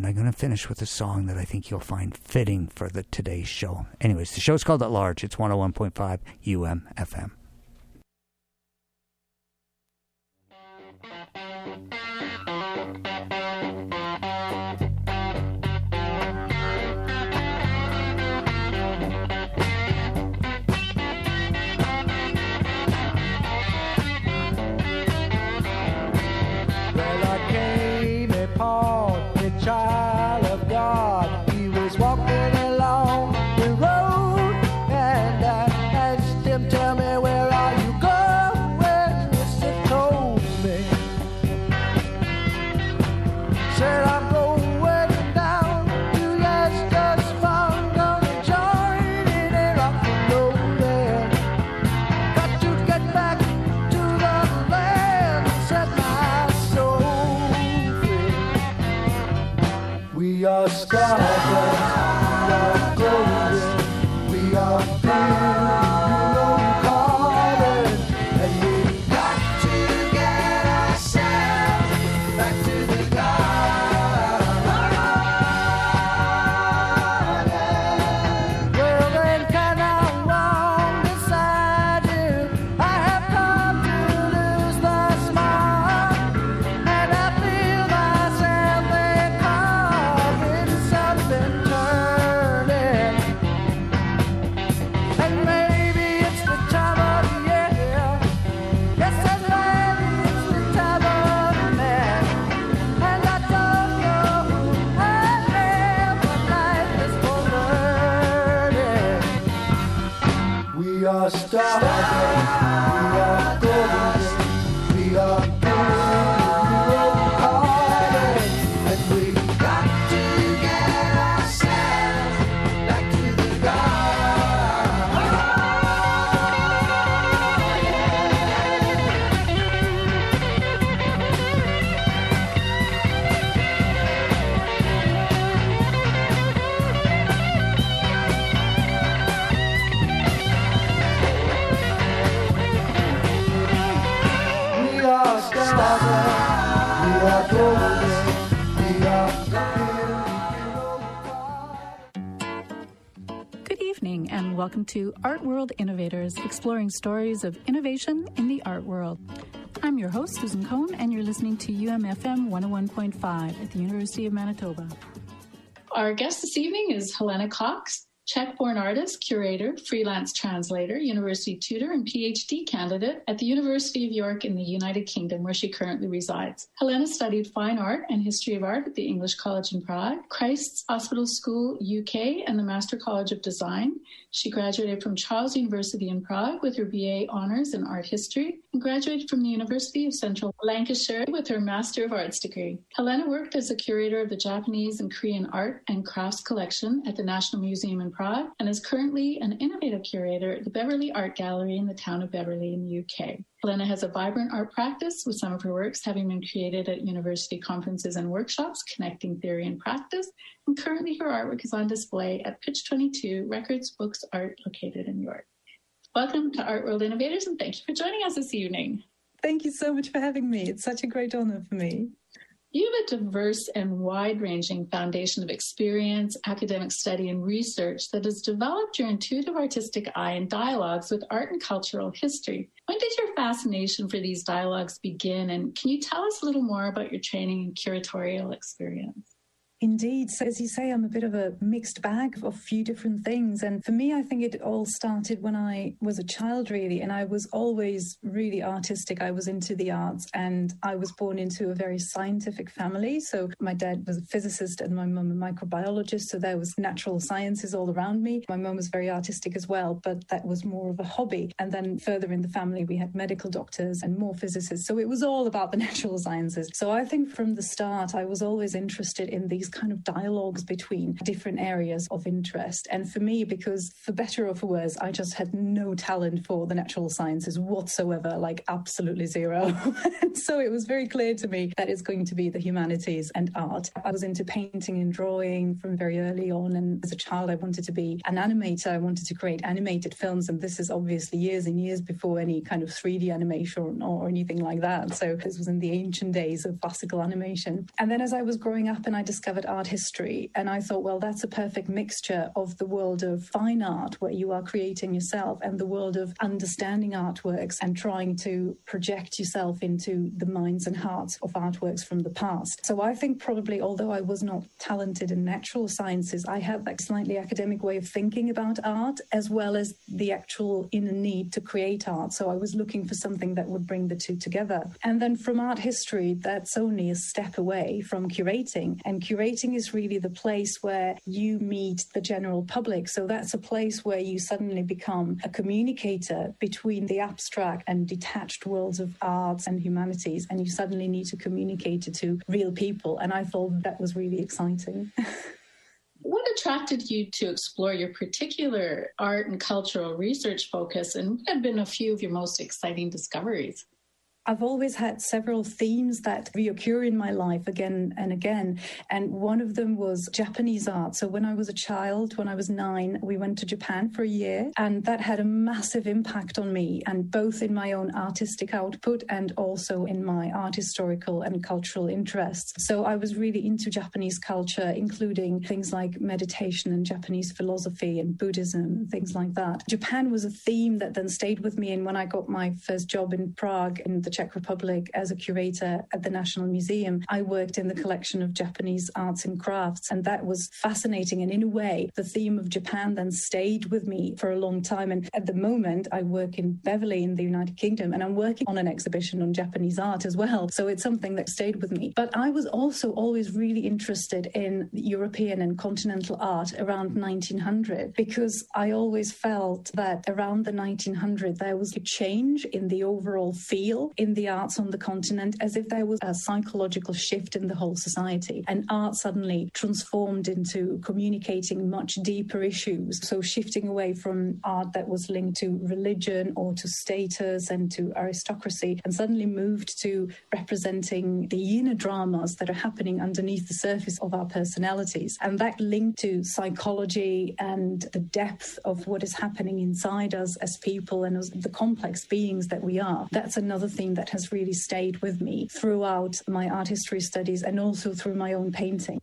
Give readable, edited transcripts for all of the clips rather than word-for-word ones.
And I'm going to finish with a song that I think you'll find fitting for today's show. Anyways, the show's called At Large. It's 101.5 UMFM. Child of God, he was walking along the road, and I asked him, tell me, where are you going? Yes, he told me. Said, I'm going down to Leicester's farm, gonna join in a rock and roll band. Got to get back to the land, set my soul free. We are stardust, we are golden, we are carbon, and we got to get ourselves back to the garden. Well, then can I walk beside you? I have come to lose the smile, and I feel myself there carving something turning. And maybe it's the time of year. Yes, and maybe it's the time of man. And I don't know who I am, but life is for learning. We are stardust, we are golden, we are carbon, and we got to get ourselves back to the garden. We are stardust, we are golden, we are Good evening and welcome to Art World Innovators, exploring stories of innovation in the art world. I'm your host, Susan Cohn, and you're listening to UMFM 101.5 at the University of Manitoba. Our guest this evening is Helena Cox, Czech-born artist, curator, freelance translator, university tutor, and PhD candidate at the University of York in the United Kingdom, where she currently resides. Helena studied fine art and history of art at the English College in Prague, Christ's Hospital School, UK, and the Master College of Design. She graduated from Charles University in Prague with her BA Honours in Art History and graduated from the University of Central Lancashire with her Master of Arts degree. Helena worked as a curator of the Japanese and Korean art and crafts collection at the National Museum in Prague and is currently an innovative curator at the Beverley Art Gallery in the town of Beverley in the UK. Helena has a vibrant art practice, with some of her works having been created at university conferences and workshops connecting theory and practice, and currently her artwork is on display at Pitch 22 Records, Books, Art, located in York. Welcome to Art World Innovators, and thank you for joining us this evening. Thank you so much for having me. It's such a great honor for me. You have a diverse and wide-ranging foundation of experience, academic study, and research that has developed your intuitive artistic eye in dialogues with art and cultural history. When did your fascination for these dialogues begin, and can you tell us a little more about your training and curatorial experience? Indeed. So as you say, I'm a bit of a mixed bag of a few different things. And for me, I think it all started when I was a child, really. And I was always really artistic. I was into the arts, and I was born into a very scientific family. So my dad was a physicist and my mum a microbiologist. So there was natural sciences all around me. My mum was very artistic as well, but that was more of a hobby. And then further in the family, we had medical doctors and more physicists. So it was all about the natural sciences. So I think from the start, I was always interested in these kind of dialogues between different areas of interest. And for me, because for better or for worse, I just had no talent for the natural sciences whatsoever, like absolutely zero. And so it was very clear to me that it's going to be the humanities and art. I was into painting and drawing from very early on. And as a child, I wanted to be an animator. I wanted to create animated films. And this is obviously years and years before any kind of 3D animation or anything like that. So this was in the ancient days of classical animation. And then as I was growing up and I discovered discovered art history, and I thought, well, that's a perfect mixture of the world of fine art, where you are creating yourself, and the world of understanding artworks and trying to project yourself into the minds and hearts of artworks from the past. So I think probably, although I was not talented in natural sciences, I had that slightly academic way of thinking about art, as well as the actual inner need to create art. So I was looking for something that would bring the two together. And then from art history, that's only a step away from curating. And curating is really the place where you meet the general public. So that's a place where you suddenly become a communicator between the abstract and detached worlds of arts and humanities, and you suddenly need to communicate it to real people. And I thought that was really exciting. What attracted you to explore your particular art and cultural research focus, and what have been a few of your most exciting discoveries? I've always had several themes that reoccur in my life again and again. And one of them was Japanese art. So when I was a child, when I was 9, we went to Japan for a year, and that had a massive impact on me, and both in my own artistic output and also in my art historical and cultural interests. So I was really into Japanese culture, including things like meditation and Japanese philosophy and Buddhism, things like that. Japan was a theme that then stayed with me. And when I got my first job in Prague, in the Czech Republic, as a curator at the National Museum, I worked in the collection of Japanese arts and crafts, and that was fascinating. And in a way, the theme of Japan then stayed with me for a long time. And at the moment, I work in Beverley in the United Kingdom, and I'm working on an exhibition on Japanese art as well. So it's something that stayed with me. But I was also always really interested in European and continental art around 1900, because I always felt that around the 1900, there was a change in the overall feel in the arts on the continent, as if there was a psychological shift in the whole society, and art suddenly transformed into communicating much deeper issues. So shifting away from art that was linked to religion or to status and to aristocracy, and suddenly moved to representing the inner dramas that are happening underneath the surface of our personalities. And that linked to psychology and the depth of what is happening inside us as people and as the complex beings that we are. That's another theme that has really stayed with me throughout my art history studies and also through my own painting.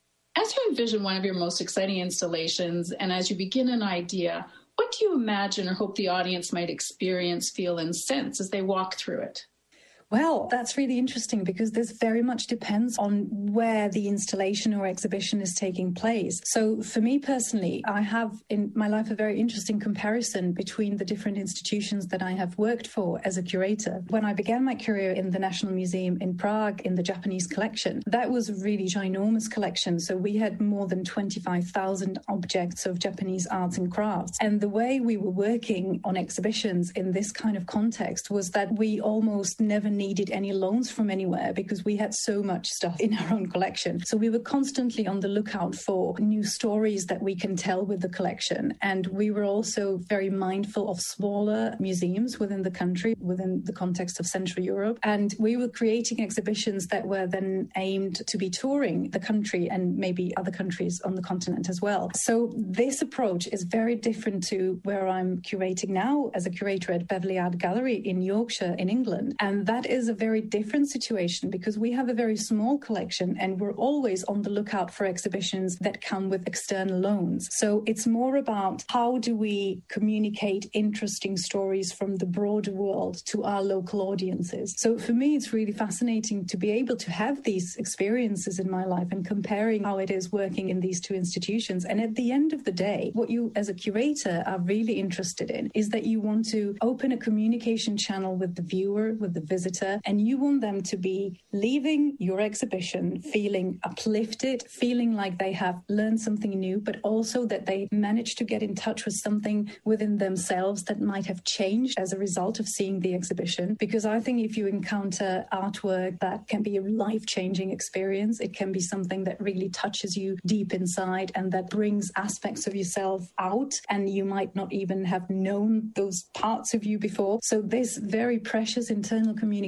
As you envision one of your most exciting installations, and as you begin an idea, what do you imagine or hope the audience might experience, feel, and sense as they walk through it? Well, that's really interesting, because this very much depends on where the installation or exhibition is taking place. So for me personally, I have in my life a very interesting comparison between the different institutions that I have worked for as a curator. When I began my career in the National Museum in Prague in the Japanese collection, that was a really ginormous collection. So we had more than 25,000 objects of Japanese arts and crafts. And the way we were working on exhibitions in this kind of context was that we almost never needed any loans from anywhere, because we had so much stuff in our own collection. So we were constantly on the lookout for new stories that we can tell with the collection. And we were also very mindful of smaller museums within the country, within the context of Central Europe. And we were creating exhibitions that were then aimed to be touring the country and maybe other countries on the continent as well. So this approach is very different to where I'm curating now as a curator at Beverley Art Gallery in Yorkshire in England. And that is a very different situation, because we have a very small collection and we're always on the lookout for exhibitions that come with external loans. So it's more about how do we communicate interesting stories from the broader world to our local audiences. So for me, it's really fascinating to be able to have these experiences in my life and comparing how it is working in these two institutions. And at the end of the day, what you as a curator are really interested in is that you want to open a communication channel with the viewer, with the visitor, and you want them to be leaving your exhibition feeling uplifted, feeling like they have learned something new, but also that they managed to get in touch with something within themselves that might have changed as a result of seeing the exhibition. Because I think if you encounter artwork that can be a life-changing experience, it can be something that really touches you deep inside and that brings aspects of yourself out, and you might not even have known those parts of you before. So this very precious internal communication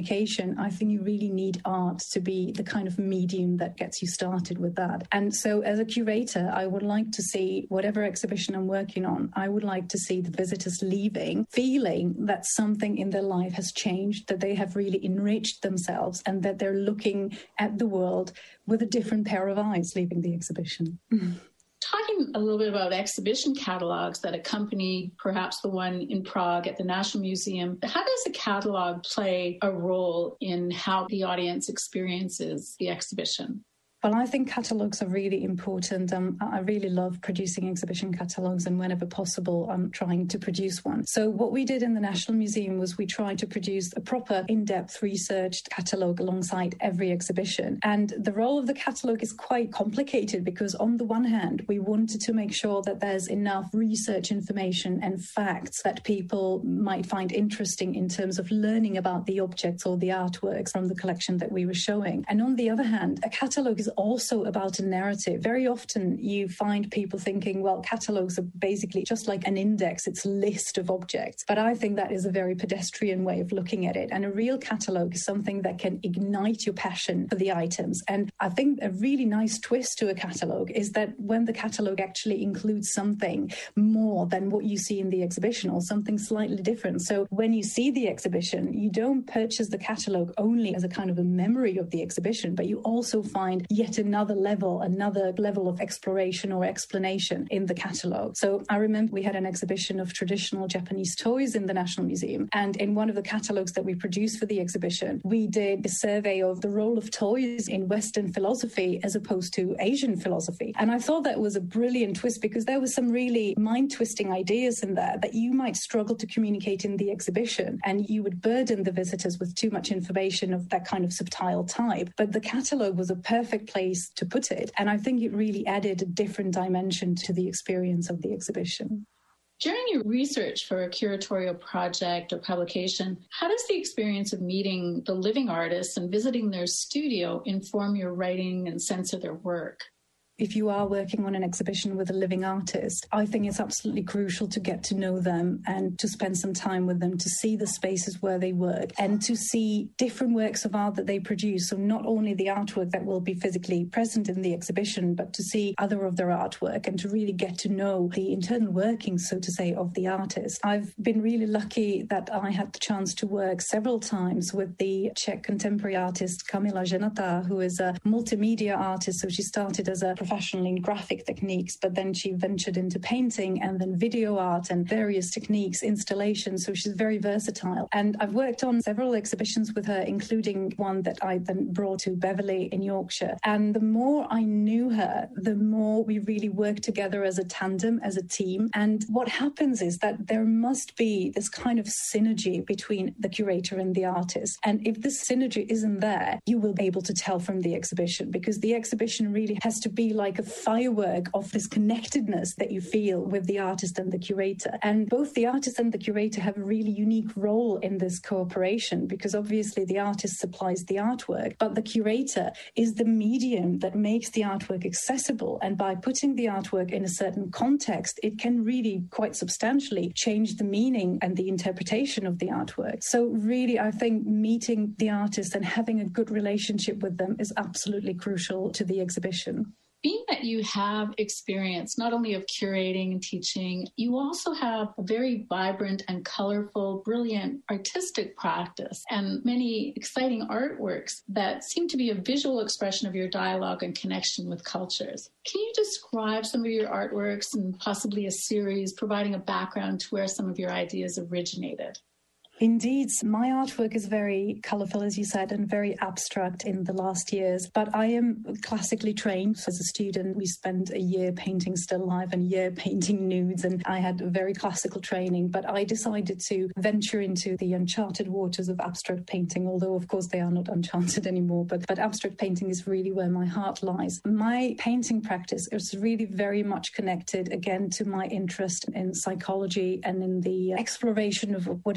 communication, I think you really need art to be the kind of medium that gets you started with that. And so as a curator, I would like to see whatever exhibition I'm working on, I would like to see the visitors leaving feeling that something in their life has changed, that they have really enriched themselves, and that they're looking at the world with a different pair of eyes leaving the exhibition. Talking a little bit about exhibition catalogs that accompany perhaps the one in Prague at the National Museum, how does a catalog play a role in how the audience experiences the exhibition? Well, I think catalogues are really important. I really love producing exhibition catalogues, and whenever possible, I'm trying to produce one. So what we did in the National Museum was we tried to produce a proper in-depth researched catalogue alongside every exhibition. And the role of the catalogue is quite complicated because on the one hand, we wanted to make sure that there's enough research information and facts that people might find interesting in terms of learning about the objects or the artworks from the collection that we were showing. And on the other hand, a catalogue is also about a narrative. Very often you find people thinking, well, catalogues are basically just like an index, it's a list of objects. But I think that is a very pedestrian way of looking at it. And a real catalogue is something that can ignite your passion for the items. And I think a really nice twist to a catalogue is that when the catalogue actually includes something more than what you see in the exhibition or something slightly different. So when you see the exhibition, you don't purchase the catalogue only as a kind of a memory of the exhibition, but you also find yet another level of exploration or explanation in the catalogue. So I remember we had an exhibition of traditional Japanese toys in the National Museum. And in one of the catalogues that we produced for the exhibition, we did a survey of the role of toys in Western philosophy as opposed to Asian philosophy. And I thought that was a brilliant twist because there was some really mind-twisting ideas in there that you might struggle to communicate in the exhibition, and you would burden the visitors with too much information of that kind of subtle type. But the catalogue was a perfect place to put it. And I think it really added a different dimension to the experience of the exhibition. During your research for a curatorial project or publication, how does the experience of meeting the living artists and visiting their studio inform your writing and sense of their work? If you are working on an exhibition with a living artist, I think it's absolutely crucial to get to know them and to spend some time with them, to see the spaces where they work and to see different works of art that they produce. So not only the artwork that will be physically present in the exhibition, but to see other of their artwork and to really get to know the internal workings, so to say, of the artist. I've been really lucky that I had the chance to work several times with the Czech contemporary artist Kamila Ženatá, who is a multimedia artist. So she started as a professional in graphic techniques, but then she ventured into painting and then video art and various techniques, installations. So she's very versatile. And I've worked on several exhibitions with her, including one that I then brought to Beverley in Yorkshire. And the more I knew her, the more we really worked together as a tandem, as a team. And what happens is that there must be this kind of synergy between the curator and the artist. And if this synergy isn't there, you will be able to tell from the exhibition, because the exhibition really has to be like a firework of this connectedness that you feel with the artist and the curator. And both the artist and the curator have a really unique role in this cooperation, because obviously the artist supplies the artwork, but the curator is the medium that makes the artwork accessible. And by putting the artwork in a certain context, it can really quite substantially change the meaning and the interpretation of the artwork. So really, I think meeting the artist and having a good relationship with them is absolutely crucial to the exhibition. Being that you have experience not only of curating and teaching, you also have a very vibrant and colorful, brilliant artistic practice and many exciting artworks that seem to be a visual expression of your dialogue and connection with cultures. Can you describe some of your artworks and possibly a series, providing a background to where some of your ideas originated? Indeed, my artwork is very colourful, as you said, and very abstract in the last years. But I am classically trained. As a student, we spent a year painting still life and a year painting nudes, and I had a very classical training. But I decided to venture into the uncharted waters of abstract painting, although, of course, they are not uncharted anymore. But abstract painting is really where my heart lies. My painting practice is really very much connected, again, to my interest in psychology and in the exploration of what is happening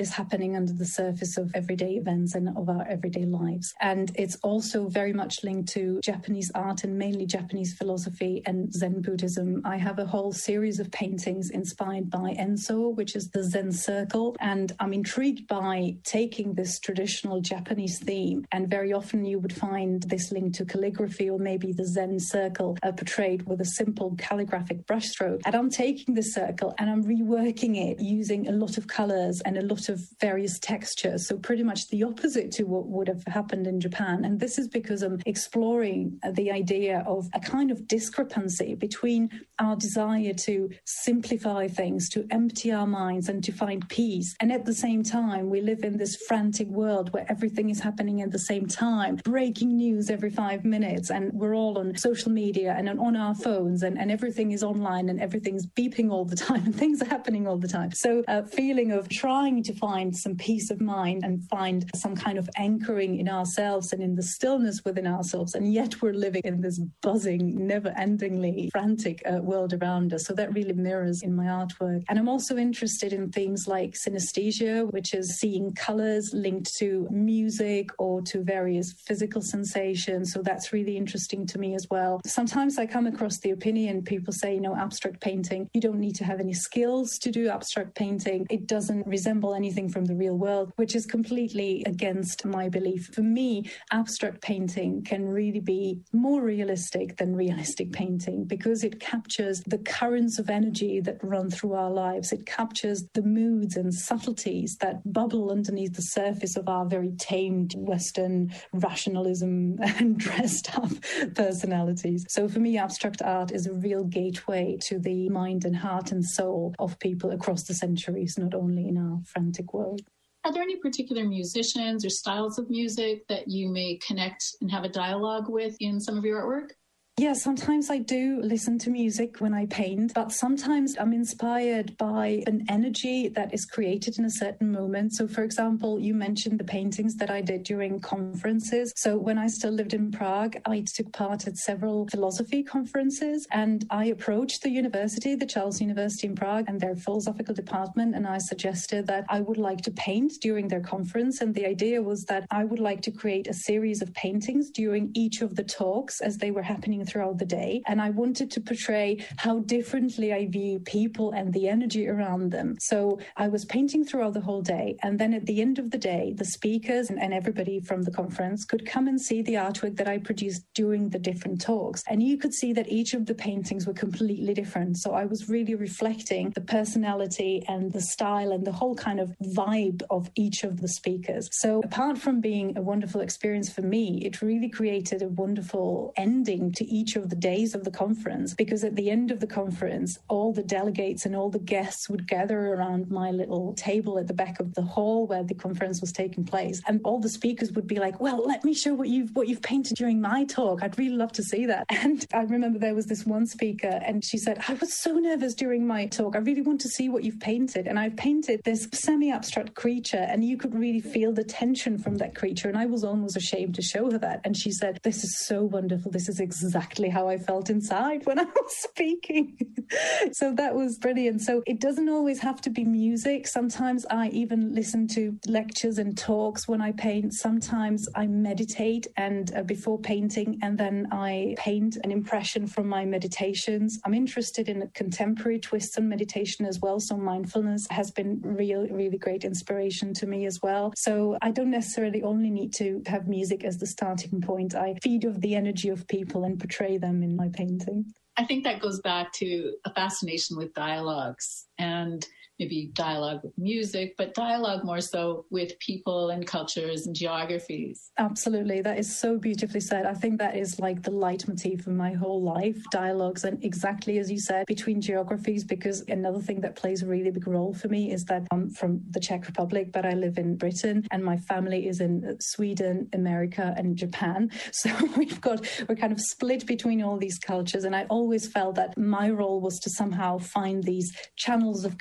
happening under the surface of everyday events and of our everyday lives. And it's also very much linked to Japanese art and mainly Japanese philosophy and Zen Buddhism. I have a whole series of paintings inspired by Enso, which is the Zen circle. And I'm intrigued by taking this traditional Japanese theme. And very often you would find this linked to calligraphy or maybe the Zen circle portrayed with a simple calligraphic brushstroke. And I'm taking the circle and I'm reworking it using a lot of colors and a lot of various textures. So pretty much the opposite to what would have happened in Japan. And this is because I'm exploring the idea of a kind of discrepancy between our desire to simplify things, to empty our minds and to find peace. And at the same time, we live in this frantic world where everything is happening at the same time, breaking news every 5 minutes, and we're all on social media and on our phones, and everything is online and everything's beeping all the time and things are happening all the time. So a feeling of trying to find some peace of mind and find some kind of anchoring in ourselves and in the stillness within ourselves, and yet we're living in this buzzing, never-endingly frantic world around us. So that really mirrors in my artwork. And I'm also interested in things like synesthesia, which is seeing colors linked to music or to various physical sensations. So that's really interesting to me as well. Sometimes I come across the opinion, people say, abstract painting, you don't need to have any skills to do abstract painting. It doesn't resemble anything from the real world, which is completely against my belief. For me, abstract painting can really be more realistic than realistic painting because it captures the currents of energy that run through our lives. It captures the moods and subtleties that bubble underneath the surface of our very tamed Western rationalism and dressed up personalities. So for me, abstract art is a real gateway to the mind and heart and soul of people across the centuries, not only in our frantic world. Are there any particular musicians or styles of music that you may connect and have a dialogue with in some of your artwork? Yeah, sometimes I do listen to music when I paint, but sometimes I'm inspired by an energy that is created in a certain moment. So, for example, you mentioned the paintings that I did during conferences. So when I still lived in Prague, I took part at several philosophy conferences, and I approached the university, the Charles University in Prague, and their philosophical department, and I suggested that I would like to paint during their conference. And the idea was that I would like to create a series of paintings during each of the talks as they were happening throughout the day. And I wanted to portray how differently I view people and the energy around them. So I was painting throughout the whole day. And then at the end of the day, the speakers and everybody from the conference could come and see the artwork that I produced during the different talks. And you could see that each of the paintings were completely different. So I was really reflecting the personality and the style and the whole kind of vibe of each of the speakers. So apart from being a wonderful experience for me, it really created a wonderful ending to each of the days of the conference, because at the end of the conference, all the delegates and all the guests would gather around my little table at the back of the hall where the conference was taking place. And all the speakers would be like, well, let me show what you've painted during my talk. I'd really love to see that. And I remember there was this one speaker and she said, I was so nervous during my talk. I really want to see what you've painted. And I've painted this semi-abstract creature and you could really feel the tension from that creature. And I was almost ashamed to show her that. And she said, this is so wonderful. This is exactly how I felt inside when I was speaking. So that was brilliant. So it doesn't always have to be music. Sometimes I even listen to lectures and talks when I paint. Sometimes I meditate and before painting, and then I paint an impression from my meditations. I'm interested in contemporary twists on meditation as well. So mindfulness has been really great inspiration to me as well. So I don't necessarily only need to have music as the starting point. I feed off the energy of people and portray them in my painting. I think that goes back to a fascination with dialogues, and maybe dialogue with music, but dialogue more so with people and cultures and geographies. Absolutely. That is so beautifully said. I think that is like the leitmotif of my whole life, dialogues, and exactly as you said, between geographies, because another thing that plays a really big role for me is that I'm from the Czech Republic, but I live in Britain and my family is in Sweden, America, and Japan. So we're kind of split between all these cultures. And I always felt that my role was to somehow find these channels of communication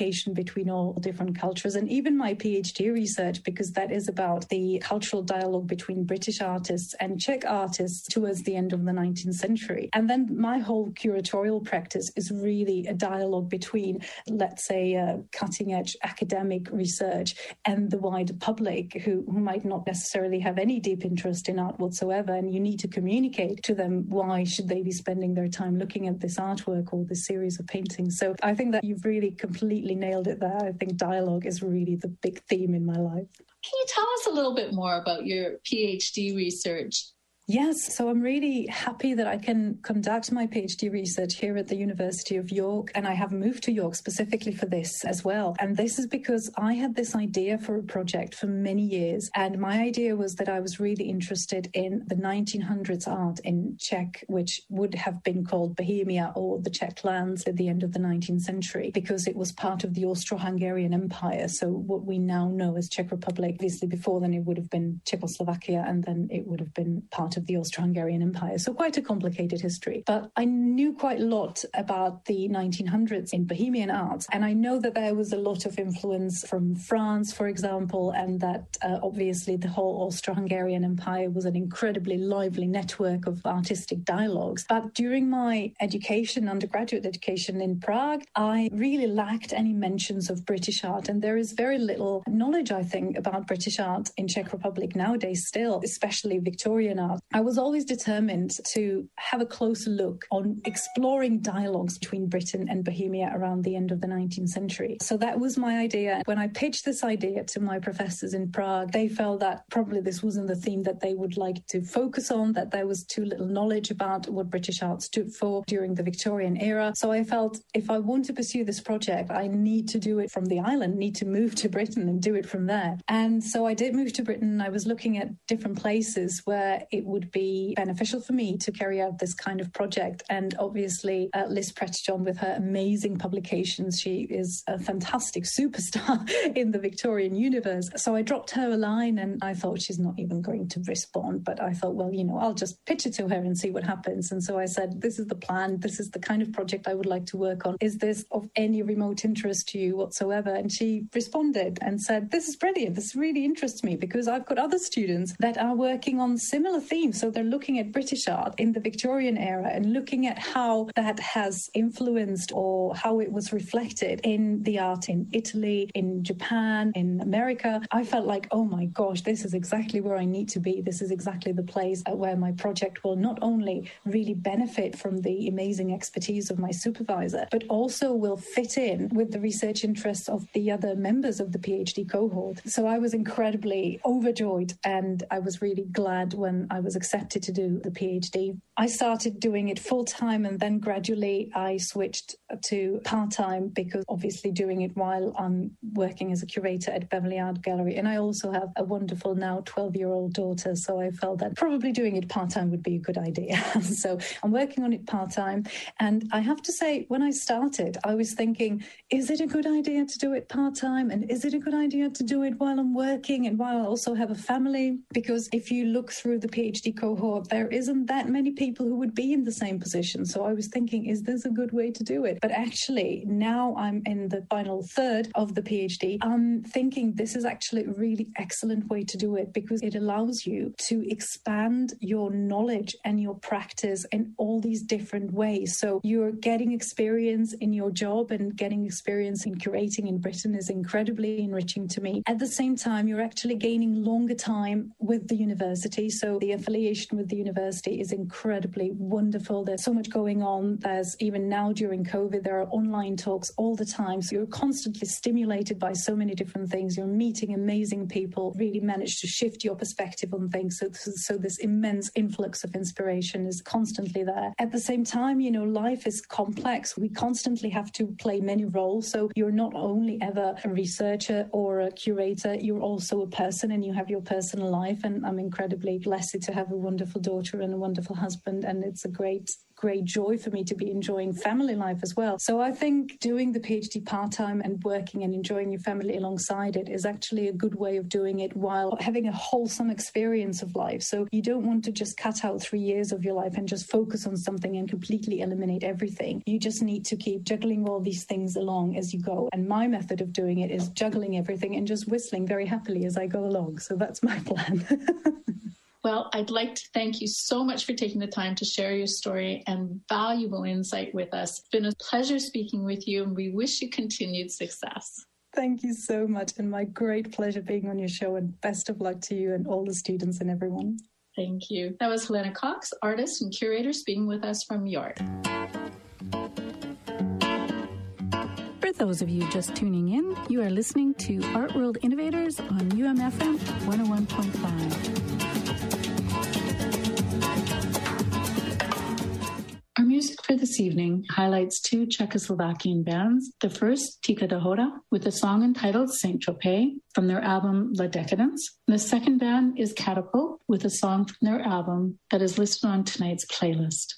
communication between all different cultures. And even my PhD research, because that is about the cultural dialogue between British artists and Czech artists towards the end of the 19th century. And then my whole curatorial practice is really a dialogue between, let's say, cutting-edge academic research and the wider public who might not necessarily have any deep interest in art whatsoever. And you need to communicate to them why should they be spending their time looking at this artwork or this series of paintings. So I think that you've really completely nailed it there. I think dialogue is really the big theme in my life. Can you tell us a little bit more about your PhD research? Yes, so I'm really happy that I can conduct my PhD research here at the University of York, and I have moved to York specifically for this as well. And this is because I had this idea for a project for many years, and my idea was that I was really interested in the 1900s art in Czech, which would have been called Bohemia or the Czech lands at the end of the 19th century, because it was part of the Austro-Hungarian Empire. So what we now know as Czech Republic, obviously before then it would have been Czechoslovakia, and then it would have been part of the Austro-Hungarian Empire. So quite a complicated history. But I knew quite a lot about the 1900s in Bohemian art. And I know that there was a lot of influence from France, for example, and that obviously the whole Austro-Hungarian Empire was an incredibly lively network of artistic dialogues. But during my education, undergraduate education in Prague, I really lacked any mentions of British art. And there is very little knowledge, I think, about British art in Czech Republic nowadays still, especially Victorian art. I was always determined to have a closer look on exploring dialogues between Britain and Bohemia around the end of the 19th century. So that was my idea. When I pitched this idea to my professors in Prague, they felt that probably this wasn't the theme that they would like to focus on, that there was too little knowledge about what British art stood for during the Victorian era. So I felt if I want to pursue this project, I need to do it from the island, need to move to Britain and do it from there. And so I did move to Britain. I was looking at different places where it would be beneficial for me to carry out this kind of project. And obviously, Liz Pretchjohn, with her amazing publications, she is a fantastic superstar in the Victorian universe. So I dropped her a line and I thought she's not even going to respond. But I thought, well, I'll just pitch it to her and see what happens. And so I said, this is the plan. This is the kind of project I would like to work on. Is this of any remote interest to you whatsoever? And she responded and said, this is brilliant. This really interests me because I've got other students that are working on similar themes. So they're looking at British art in the Victorian era and looking at how that has influenced or how it was reflected in the art in Italy, in Japan, in America. I felt like, oh my gosh, this is exactly where I need to be. This is exactly the place where my project will not only really benefit from the amazing expertise of my supervisor, but also will fit in with the research interests of the other members of the PhD cohort. So I was incredibly overjoyed, and I was really glad when I was accepted to do the PhD. I started doing it full-time, and then gradually I switched to part-time because obviously doing it while I'm working as a curator at Beverley Art Gallery. And I also have a wonderful now 12-year-old daughter, so I felt that probably doing it part-time would be a good idea. So I'm working on it part-time. And I have to say, when I started, I was thinking, is it a good idea to do it part-time? And is it a good idea to do it while I'm working and while I also have a family? Because if you look through the PhD cohort, there isn't that many people who would be in the same position. So I was thinking, is this a good way to do it? But actually, now I'm in the final third of the PhD. I'm thinking this is actually a really excellent way to do it because it allows you to expand your knowledge and your practice in all these different ways. So you're getting experience in your job, and getting experience in curating in Britain is incredibly enriching to me. At the same time, you're actually gaining longer time with the university. So the affiliation with the university is incredibly wonderful. There's so much going on. There's even now during COVID, there are online talks all the time. So you're constantly stimulated by so many different things. You're meeting amazing people, really manage to shift your perspective on things. So this immense influx of inspiration is constantly there. At the same time, life is complex. We constantly have to play many roles. So you're not only ever a researcher or a curator, you're also a person and you have your personal life. And I'm incredibly blessed to have a wonderful daughter and a wonderful husband. And it's a great great joy for me to be enjoying family life as well. So I think doing the PhD part-time and working and enjoying your family alongside it is actually a good way of doing it while having a wholesome experience of life. So you don't want to just cut out 3 years of your life and just focus on something and completely eliminate everything. You just need to keep juggling all these things along as you go. And my method of doing it is juggling everything and just whistling very happily as I go along. So that's my plan. Well, I'd like to thank you so much for taking the time to share your story and valuable insight with us. It's been a pleasure speaking with you, and we wish you continued success. Thank you so much, and my great pleasure being on your show, and best of luck to you and all the students and everyone. Thank you. That was Helena Cox, artist and curator, speaking with us from York. For those of you just tuning in, you are listening to Art World Innovators on UMFM 101.5. Our music for this evening highlights 2 Czechoslovakian bands. The first, Tika Dahora, with a song entitled Saint Tropez from their album La Decadence. And the second band is Catapult with a song from their album that is listed on tonight's playlist.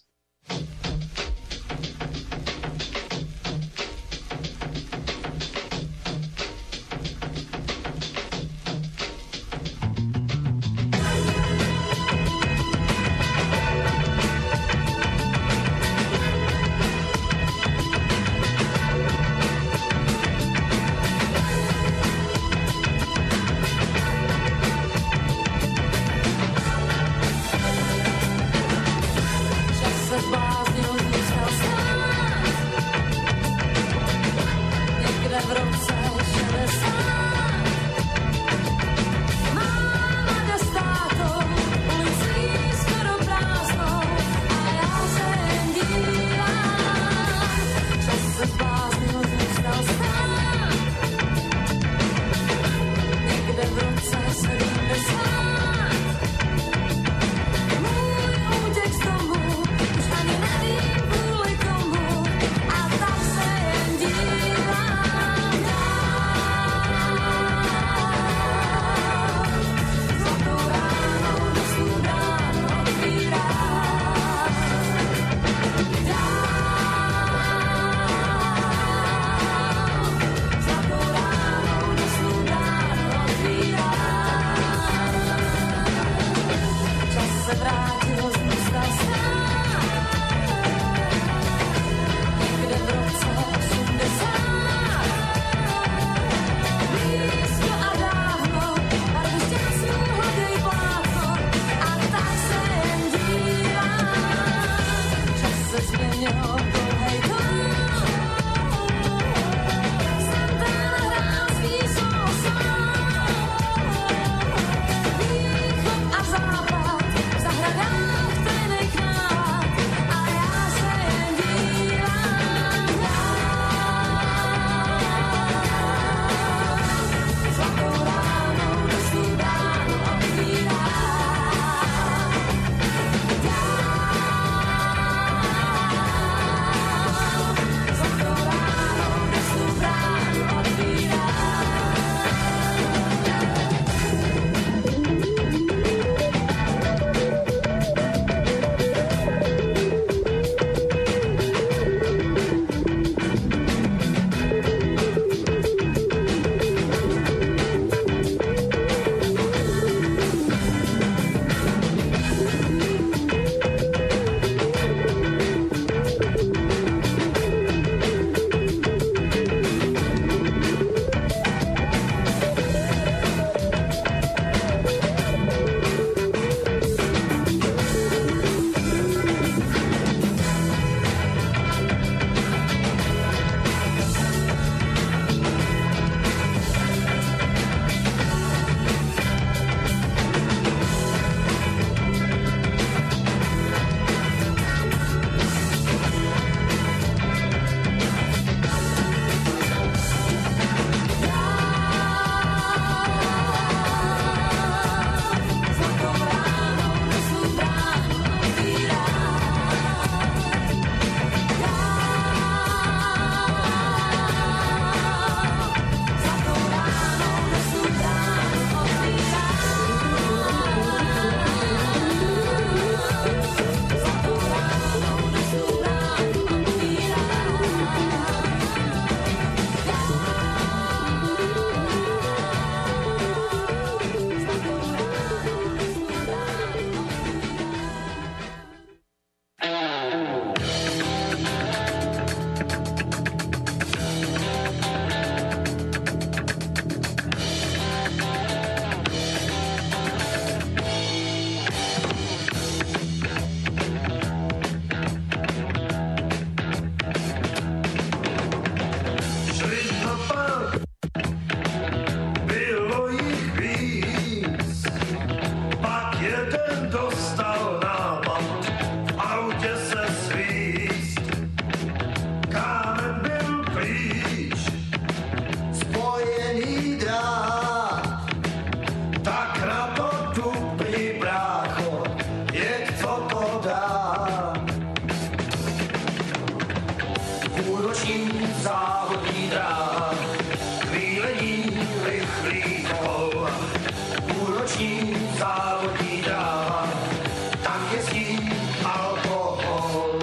Úroční závodní dráha, chvílení rychlých kol. Úroční závodní dráha, tam jezdí alkohol.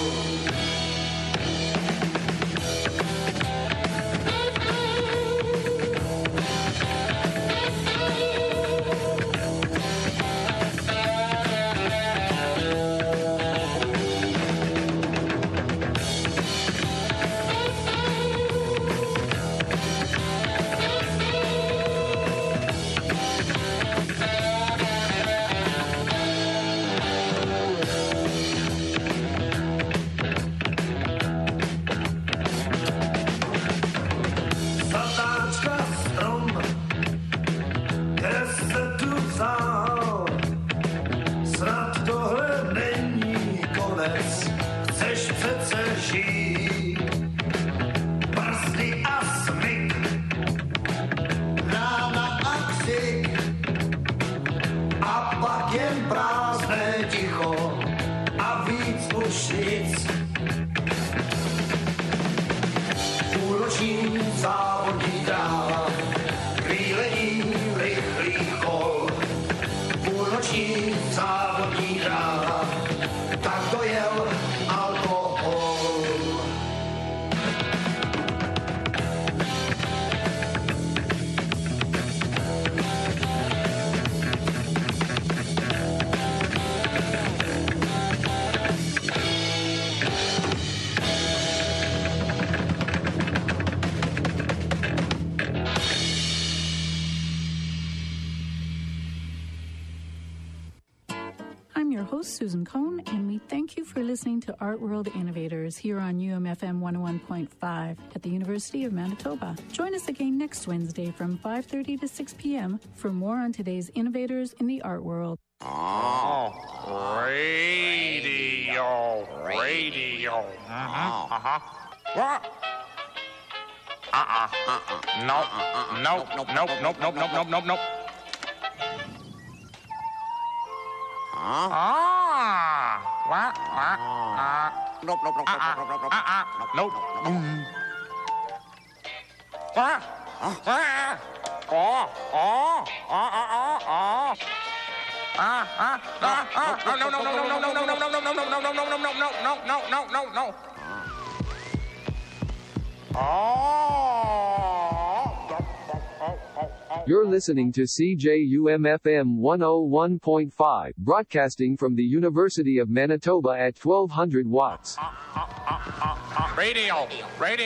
Zatáčka strom, kde se tu vzal. Snad tohle není konec, chceš přece žít. Brzdy a smyk, rána a křik, a pak jen prázdné ticho a víc už nic. Úroční závodní dráha, chvílení rychlých kol. Úroční závodní dráha, tak dojel alkohol. I'm your host, Susan Cohn, and we thank you for listening to Art World Innovators here on UMFM 101.5 at the University of Manitoba. Join us again next Wednesday from 5:30 to 6 p.m. for more on today's innovators in the art world. Oh, radio. What? Nope. What? Nope. Nope. What? No. You're listening to CJUM-FM 101.5, broadcasting from the University of Manitoba at 1200 watts. Radio.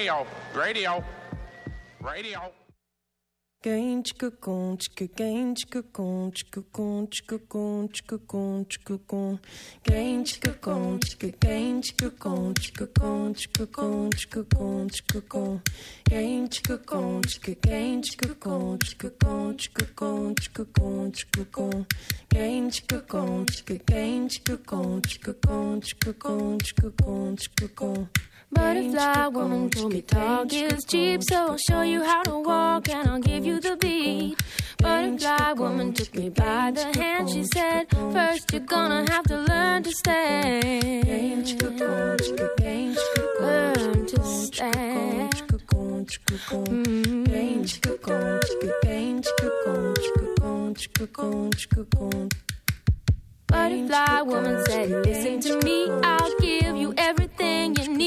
Gain chicka gon chicka gain chicka gon chicka gon chicka gon chicka gon chicka gon gain chicka gon chicka gain chicka gon chicka gon chicka gon chicka gon chicka gon gain chicka gon chicka gain chicka gon chicka gon chicka gon chicka gon chicka gon gain chicka gon chicka gain chicka gon chicka gon chicka gon chicka gon chicka gon. Butterfly woman told me talk is cheap, so I'll show you how to walk and I'll give you the beat. Butterfly woman took me by the hand, she said, first you're gonna have to learn to stand. Learn to stand. Butterfly woman said, listen to me, I'll give you everything you need.